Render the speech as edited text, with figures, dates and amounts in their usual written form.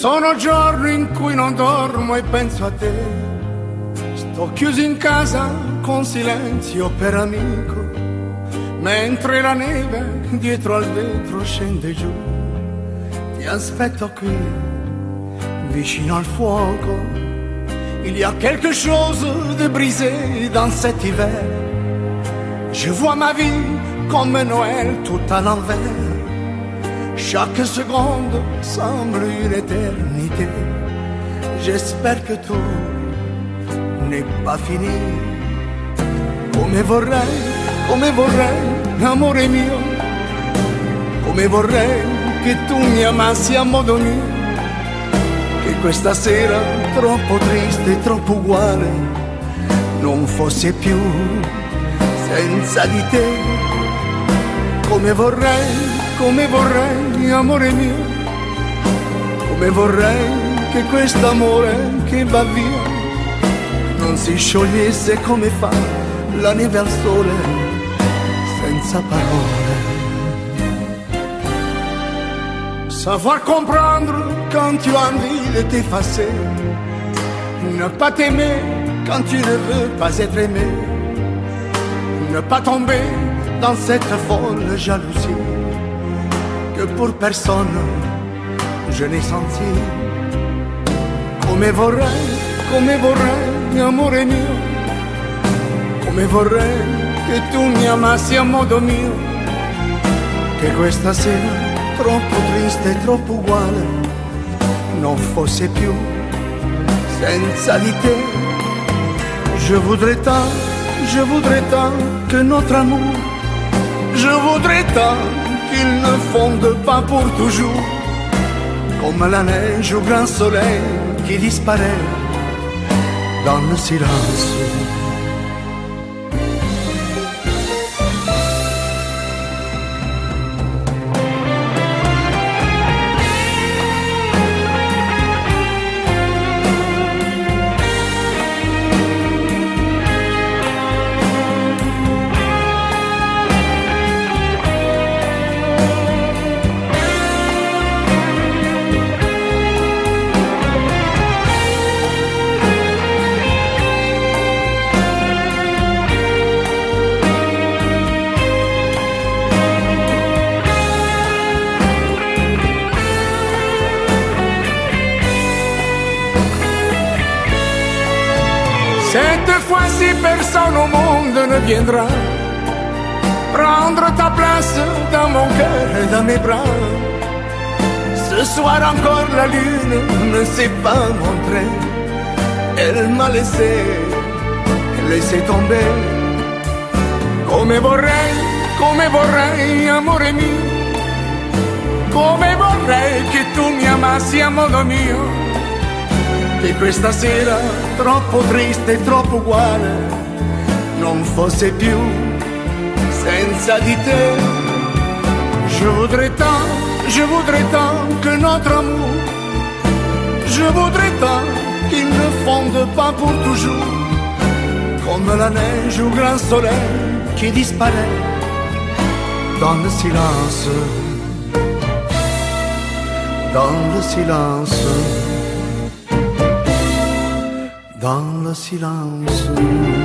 Sono giorni in cui non dormo e penso a te. Sto chiuso in casa con silenzio per amico, mentre la neve dietro al vetro scende giù. Ti aspetto qui, vicino al fuoco. Il y a quelque chose de brisé dans cet hiver. Je vois ma vie comme Noël tout à l'envers. Chaque seconde semble une éternité. J'espère que tout n'est pas fini. Come vorrei, amore mio, come vorrei che tu mi amassi a modo mio, che questa sera troppo triste, troppo uguale, non fosse più senza di te. Come vorrei, amore mio, come vorrei che quest'amore che va via non si sciogliesse come fa la neve al sole, senza parole. Savoir comprendre quand tu as envie de t'effacer, ne pas t'aimer quand tu ne veux pas être aimé, ne pas tomber dans cette folle jalousie que pour personne je n'ai senti. Come vorrei, amore mio, come vorrei che tu mi amassi a modo mio, che questa sera troppo triste e troppo uguale non fosse più senza di te. Je voudrais tant que notre amour, je voudrais tant qu'il ne fonde pas pour toujours, comme la neige au grand soleil qui disparaît dans le silence. Cette fois-ci personne au monde ne viendra prendre ta place dans mon cœur et dans mes bras. Ce soir encore la lune ne s'est pas montrée, elle m'a laissé tomber. Come vorrei, amore mio, come vorrei che tu mi amassi a modo mio, che questa sera troppo triste e troppo uguale non fosse più senza di te. Je voudrais tant que notre amour, je voudrais tant qu'il ne fonde pas pour toujours, comme la neige au grand soleil qui disparaît dans le silence, dans le silence, dans le silence.